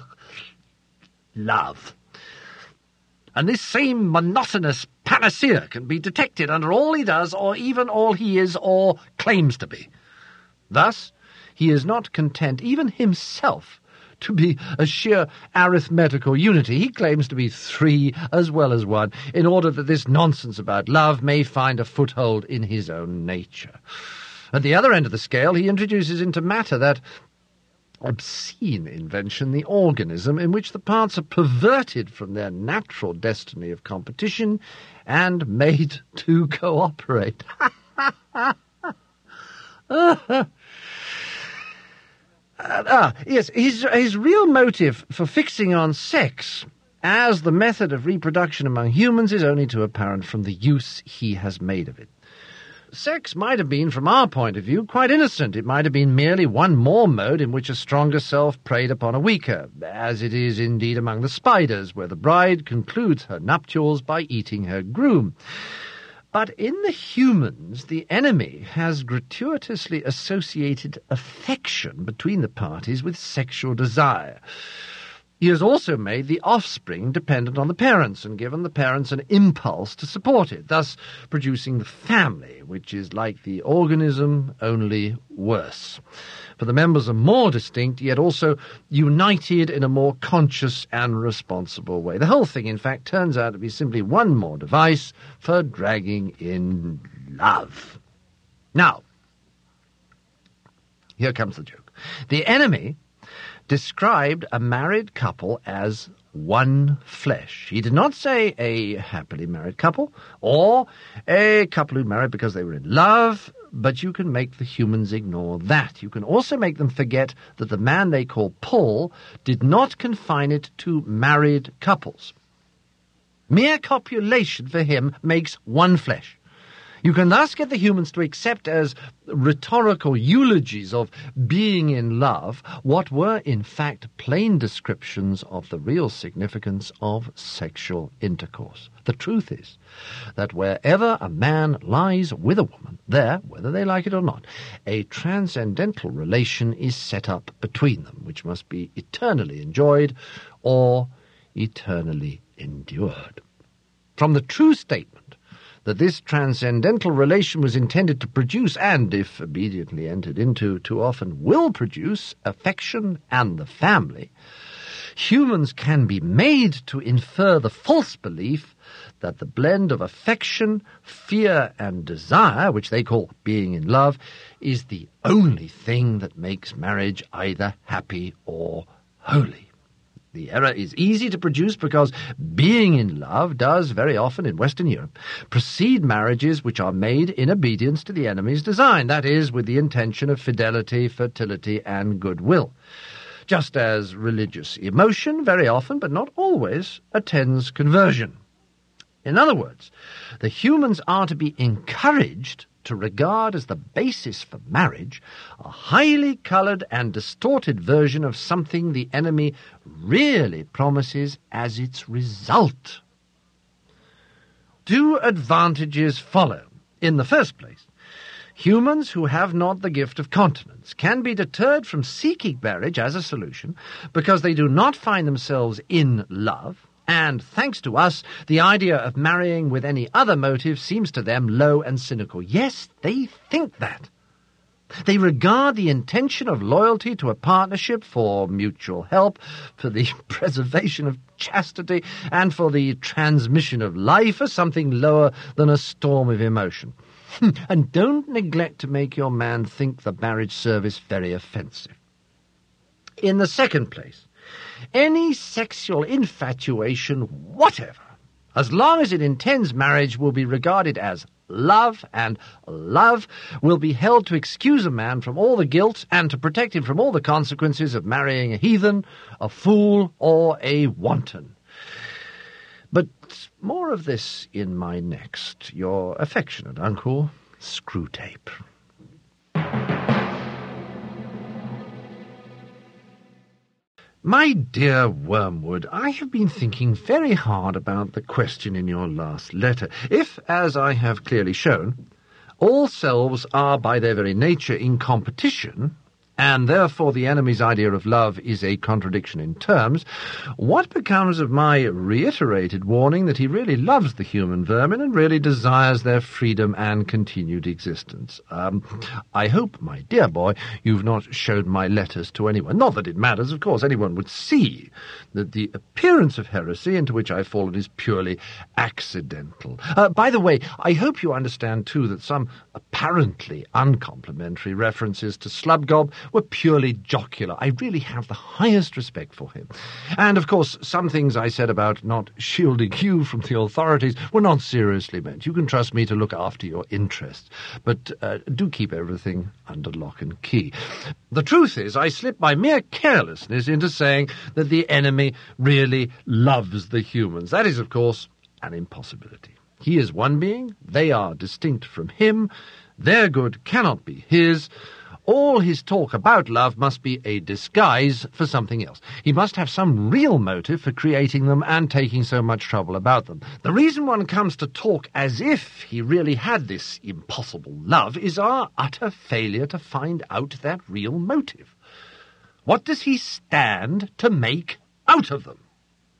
love. And this same monotonous panacea can be detected under all he does, or even all he is or claims to be. Thus, he is not content, even himself, to be a sheer arithmetical unity. He claims to be three as well as one, in order that this nonsense about love may find a foothold in his own nature. At the other end of the scale, he introduces into matter that obscene invention, the organism, in which the parts are perverted from their natural destiny of competition and made to cooperate. ah, ah, yes, his, his real motive for fixing on sex as the method of reproduction among humans is only too apparent from the use he has made of it. Sex might have been, from our point of view, quite innocent. It might have been merely one more mode in which a stronger self preyed upon a weaker, as it is indeed among the spiders, where the bride concludes her nuptials by eating her groom. But in the humans, the enemy has gratuitously associated affection between the parties with sexual desire. He has also made the offspring dependent on the parents and given the parents an impulse to support it, thus producing the family, which is like the organism, only worse. For the members are more distinct, yet also united in a more conscious and responsible way. The whole thing, in fact, turns out to be simply one more device for dragging in love. Now, here comes the joke. The enemy described a married couple as one flesh. He did not say a happily married couple or a couple who married because they were in love, but you can make the humans ignore that. You can also make them forget that the man they call Paul did not confine it to married couples. Mere copulation for him makes one flesh. You can thus get the humans to accept as rhetorical eulogies of being in love what were in fact plain descriptions of the real significance of sexual intercourse. The truth is that wherever a man lies with a woman, there, whether they like it or not, a transcendental relation is set up between them, which must be eternally enjoyed or eternally endured. From the true statement that this transcendental relation was intended to produce, and, if obediently entered into, too often will produce, affection and the family, humans can be made to infer the false belief that the blend of affection, fear, and desire, which they call being in love, is the only thing that makes marriage either happy or holy. The error is easy to produce because being in love does, very often in Western Europe, precede marriages which are made in obedience to the enemy's design, that is, with the intention of fidelity, fertility, and goodwill. Just as religious emotion, very often, but not always, attends conversion. In other words, the humans are to be encouraged to regard as the basis for marriage a highly coloured and distorted version of something the enemy really promises as its result. Two advantages follow. In the first place, humans who have not the gift of continence can be deterred from seeking marriage as a solution because they do not find themselves in love, and, thanks to us, the idea of marrying with any other motive seems to them low and cynical. Yes, they think that. They regard the intention of loyalty to a partnership for mutual help, for the preservation of chastity, and for the transmission of life as something lower than a storm of emotion. And don't neglect to make your man think the marriage service very offensive. In the second place, any sexual infatuation whatever, as long as it intends marriage, will be regarded as love, and love will be held to excuse a man from all the guilt and to protect him from all the consequences of marrying a heathen, a fool, or a wanton. But more of this in my next, your affectionate uncle, Screwtape. My dear Wormwood, I have been thinking very hard about the question in your last letter. If, as I have clearly shown, all selves are by their very nature in competition, and therefore the enemy's idea of love is a contradiction in terms, what becomes of my reiterated warning that he really loves the human vermin and really desires their freedom and continued existence? Um, I hope, my dear boy, you've not shown my letters to anyone. Not that it matters, of course. Anyone would see that the appearance of heresy into which I've fallen is purely accidental. Uh, by the way, I hope you understand, too, that some apparently uncomplimentary references to Slubgob were purely jocular. I really have the highest respect for him. And, of course, some things I said about not shielding you from the authorities were not seriously meant. You can trust me to look after your interests. But uh, do keep everything under lock and key. The truth is, I slipped by mere carelessness into saying that the enemy really loves the humans. That is, of course, an impossibility. He is one being, they are distinct from him, their good cannot be his. All his talk about love must be a disguise for something else. He must have some real motive for creating them and taking so much trouble about them. The reason one comes to talk as if he really had this impossible love is our utter failure to find out that real motive. What does he stand to make out of them?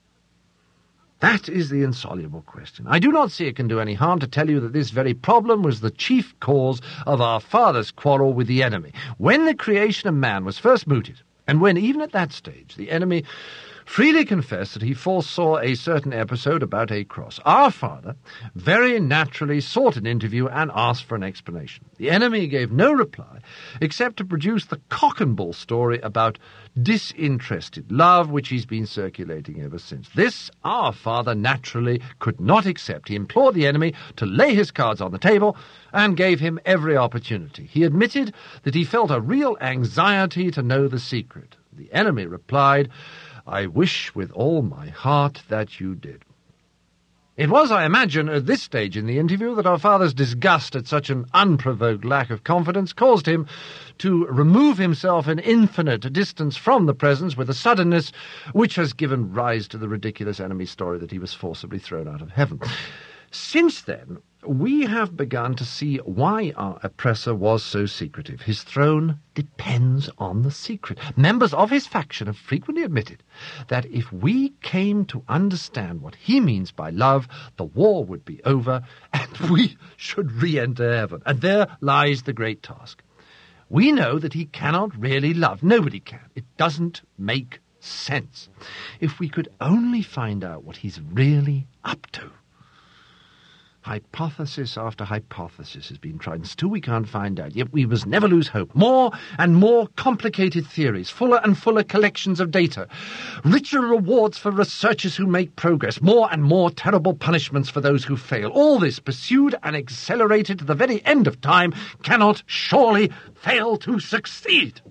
That is the insoluble question. I do not see it can do any harm to tell you that this very problem was the chief cause of our father's quarrel with the enemy. When the creation of man was first mooted, and when even at that stage the enemy freely confessed that he foresaw a certain episode about a cross, our father very naturally sought an interview and asked for an explanation. The enemy gave no reply except to produce the cock-and-bull story about disinterested love, which he's been circulating ever since. This our father naturally could not accept. He implored the enemy to lay his cards on the table and gave him every opportunity. He admitted that he felt a real anxiety to know the secret. The enemy replied, "I wish with all my heart that you did." It was, I imagine, at this stage in the interview that our father's disgust at such an unprovoked lack of confidence caused him to remove himself an infinite distance from the presence with a suddenness which has given rise to the ridiculous enemy story that he was forcibly thrown out of heaven. Since then, we have begun to see why our oppressor was so secretive. His throne depends on the secret. Members of his faction have frequently admitted that if we came to understand what he means by love, the war would be over, and we should re-enter heaven. And there lies the great task. We know that he cannot really love. Nobody can. It doesn't make sense. If we could only find out what he's really up to. Hypothesis after hypothesis has been tried, and still we can't find out. Yet we must never lose hope. More and more complicated theories, fuller and fuller collections of data, richer rewards for researchers who make progress, more and more terrible punishments for those who fail. All this, pursued and accelerated to the very end of time, cannot surely fail to succeed.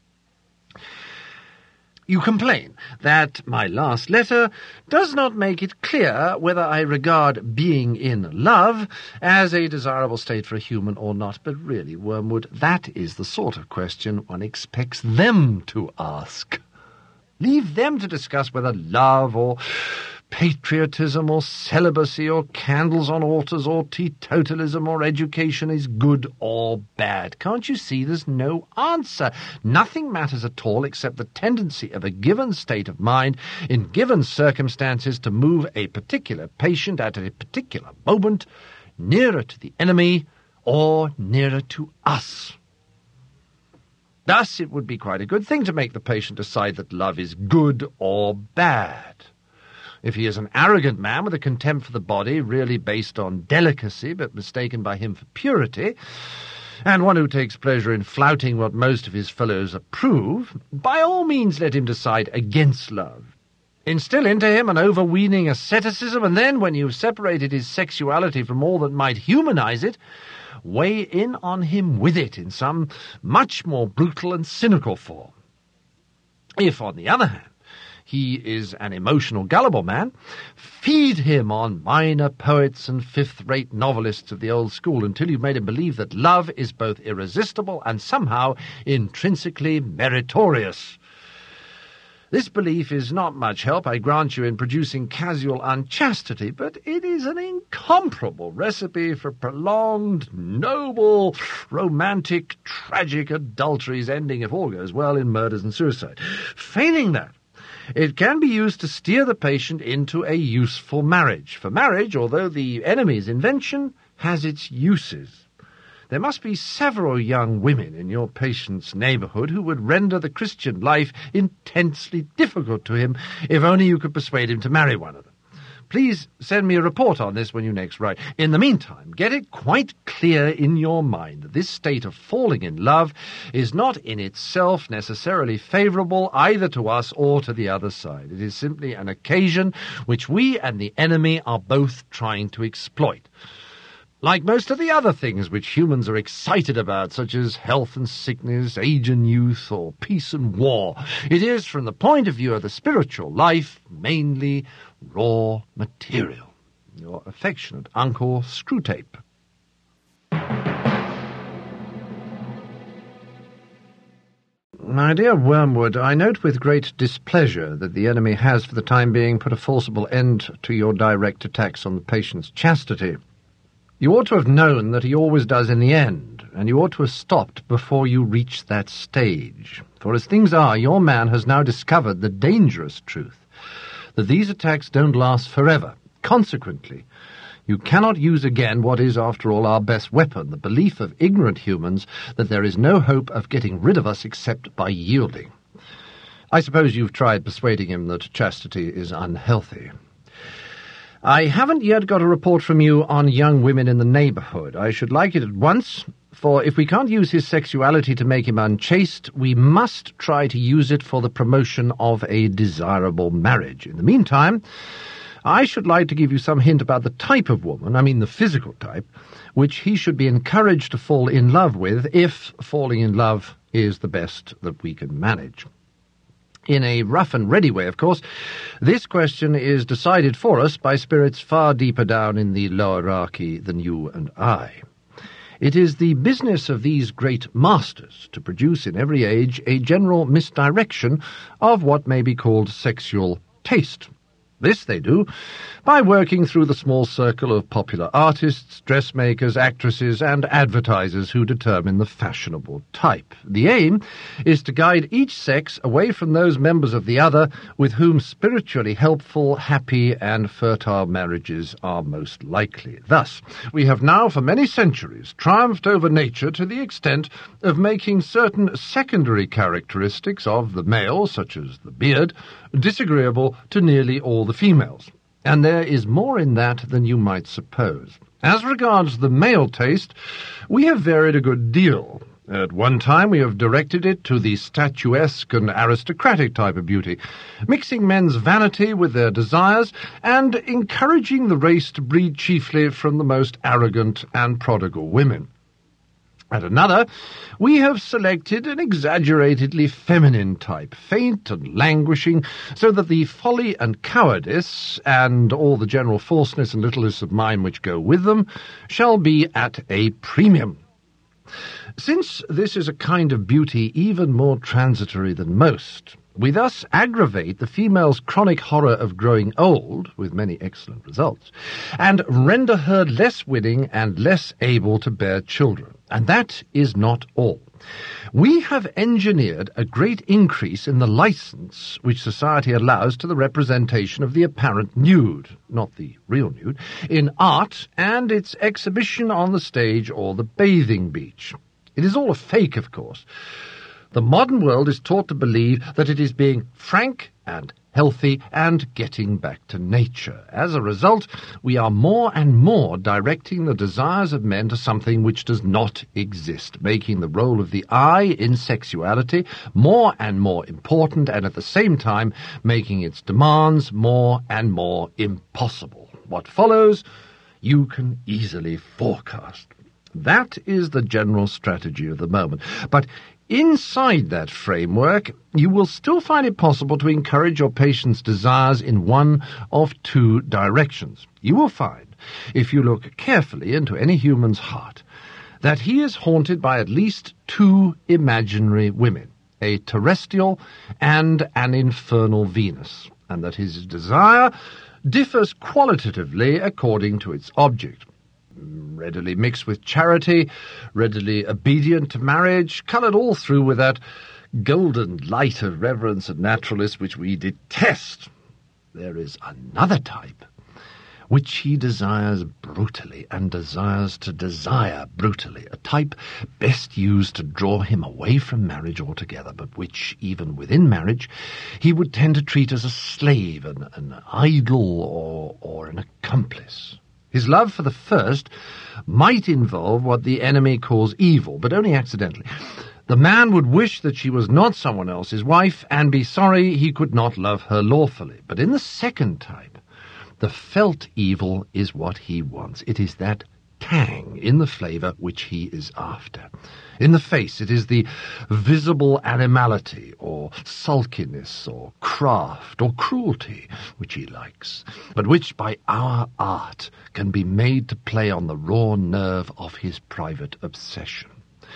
You complain that my last letter does not make it clear whether I regard being in love as a desirable state for a human or not. But really, Wormwood, that is the sort of question one expects them to ask. Leave them to discuss whether love or patriotism or celibacy or candles on altars or teetotalism or education is good or bad. Can't you see there's no answer? Nothing matters at all except the tendency of a given state of mind in given circumstances to move a particular patient at a particular moment nearer to the enemy or nearer to us. Thus, it would be quite a good thing to make the patient decide that love is good or bad. If he is an arrogant man with a contempt for the body, really based on delicacy, but mistaken by him for purity, and one who takes pleasure in flouting what most of his fellows approve, by all means let him decide against love. Instill into him an overweening asceticism, and then, when you've separated his sexuality from all that might humanize it, weigh in on him with it in some much more brutal and cynical form. If, on the other hand, he is an emotional, gullible man, feed him on minor poets and fifth-rate novelists of the old school until you've made him believe that love is both irresistible and somehow intrinsically meritorious. This belief is not much help, I grant you, in producing casual unchastity, but it is an incomparable recipe for prolonged, noble, romantic, tragic adulteries ending, if all goes well, in murders and suicide. Failing that, it can be used to steer the patient into a useful marriage. For marriage, although the enemy's invention, has its uses. There must be several young women in your patient's neighbourhood who would render the Christian life intensely difficult to him if only you could persuade him to marry one of them. Please send me a report on this when you next write. In the meantime, get it quite clear in your mind that this state of falling in love is not in itself necessarily favourable either to us or to the other side. It is simply an occasion which we and the enemy are both trying to exploit. Like most of the other things which humans are excited about, such as health and sickness, age and youth, or peace and war, it is, from the point of view of the spiritual life, mainly raw material. Your affectionate Uncle Screwtape. My dear Wormwood, I note with great displeasure that the enemy has, for the time being, put a forcible end to your direct attacks on the patient's chastity. You ought to have known that he always does in the end, and you ought to have stopped before you reached that stage. For as things are, your man has now discovered the dangerous truth, that these attacks don't last forever. Consequently, you cannot use again what is, after all, our best weapon, the belief of ignorant humans that there is no hope of getting rid of us except by yielding. I suppose you've tried persuading him that chastity is unhealthy. I haven't yet got a report from you on young women in the neighbourhood. I should like it at once, for if we can't use his sexuality to make him unchaste, we must try to use it for the promotion of a desirable marriage. In the meantime, I should like to give you some hint about the type of woman, I mean the physical type, which he should be encouraged to fall in love with, if falling in love is the best that we can manage. In a rough and ready way, of course, this question is decided for us by spirits far deeper down in the lowerarchy than you and I. It is the business of these great masters to produce in every age a general misdirection of what may be called sexual taste. This they do by working through the small circle of popular artists, dressmakers, actresses, and advertisers who determine the fashionable type. The aim is to guide each sex away from those members of the other with whom spiritually helpful, happy, and fertile marriages are most likely. Thus, we have now for many centuries triumphed over nature to the extent of making certain secondary characteristics of the male, such as the beard, disagreeable to nearly all the females. And there is more in that than you might suppose. As regards the male taste, we have varied a good deal. At one time we have directed it to the statuesque and aristocratic type of beauty, mixing men's vanity with their desires and encouraging the race to breed chiefly from the most arrogant and prodigal women. At another, we have selected an exaggeratedly feminine type, faint and languishing, so that the folly and cowardice, and all the general falseness and littleness of mind which go with them, shall be at a premium. Since this is a kind of beauty even more transitory than most, we thus aggravate the female's chronic horror of growing old, with many excellent results, and render her less winning and less able to bear children. And that is not all. We have engineered a great increase in the license which society allows to the representation of the apparent nude, not the real nude, in art and its exhibition on the stage or the bathing beach. It is all a fake, of course. The modern world is taught to believe that it is being frank and healthy and getting back to nature. As a result, we are more and more directing the desires of men to something which does not exist, making the role of the eye in sexuality more and more important, and at the same time making its demands more and more impossible. What follows, you can easily forecast. That is the general strategy of the moment. But inside that framework, you will still find it possible to encourage your patient's desires in one of two directions. You will find, if you look carefully into any human's heart, that he is haunted by at least two imaginary women, a terrestrial and an infernal Venus, and that his desire differs qualitatively according to its object. Readily mixed with charity, readily obedient to marriage, coloured all through with that golden light of reverence and naturalness which we detest. There is another type which he desires brutally and desires to desire brutally, a type best used to draw him away from marriage altogether, but which, even within marriage, he would tend to treat as a slave, an, an idol, or, or an accomplice. His love for the first might involve what the enemy calls evil, but only accidentally. The man would wish that she was not someone else's wife, and be sorry he could not love her lawfully. But in the second type, the felt evil is what he wants. It is that tang in the flavour which he is after. In the face, it is the visible animality, or sulkiness, or craft, or cruelty, which he likes, but which by our art can be made to play on the raw nerve of his private obsession.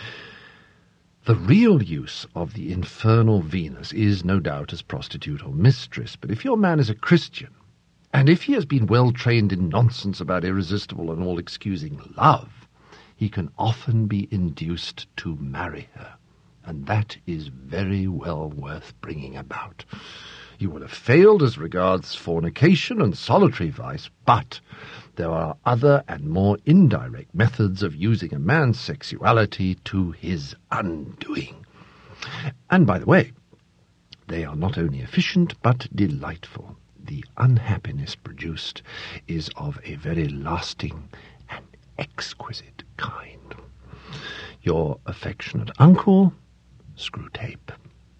The real use of the infernal Venus is, no doubt, as prostitute or mistress, but if your man is a Christian, and if he has been well trained in nonsense about irresistible and all-excusing love, he can often be induced to marry her, and that is very well worth bringing about. You will have failed as regards fornication and solitary vice, but there are other and more indirect methods of using a man's sexuality to his undoing. And, by the way, they are not only efficient, but delightful. The unhappiness produced is of a very lasting and exquisite kind. Your affectionate uncle, Screwtape.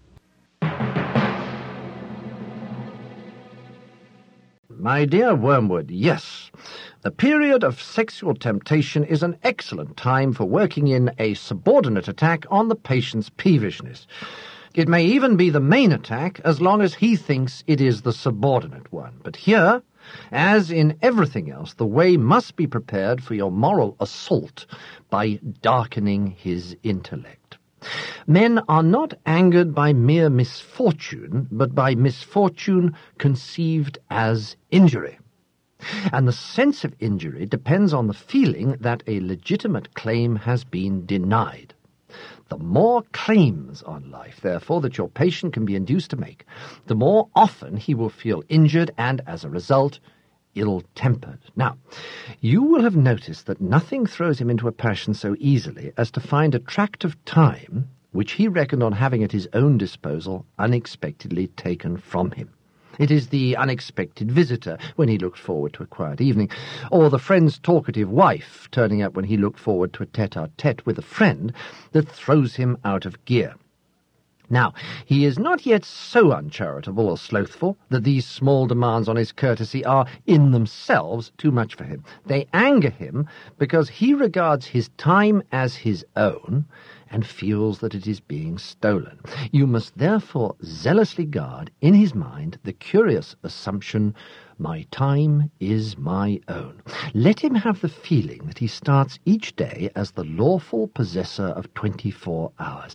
My dear Wormwood, yes, the period of sexual temptation is an excellent time for working in a subordinate attack on the patient's peevishness. It may even be the main attack, as long as he thinks it is the subordinate one. But here, as in everything else, the way must be prepared for your moral assault by darkening his intellect. Men are not angered by mere misfortune, but by misfortune conceived as injury. And the sense of injury depends on the feeling that a legitimate claim has been denied. The more claims on life, therefore, that your patient can be induced to make, the more often he will feel injured and, as a result, ill-tempered. Now, you will have noticed that nothing throws him into a passion so easily as to find a tract of time which he reckoned on having at his own disposal unexpectedly taken from him. It is the unexpected visitor when he looked forward to a quiet evening, or the friend's talkative wife turning up when he looked forward to a tete-a-tete with a friend, that throws him out of gear. Now, he is not yet so uncharitable or slothful that these small demands on his courtesy are, in themselves, too much for him. They anger him because he regards his time as his own and feels that it is being stolen. You must therefore zealously guard in his mind the curious assumption, my time is my own. Let him have the feeling that he starts each day as the lawful possessor of twenty-four hours.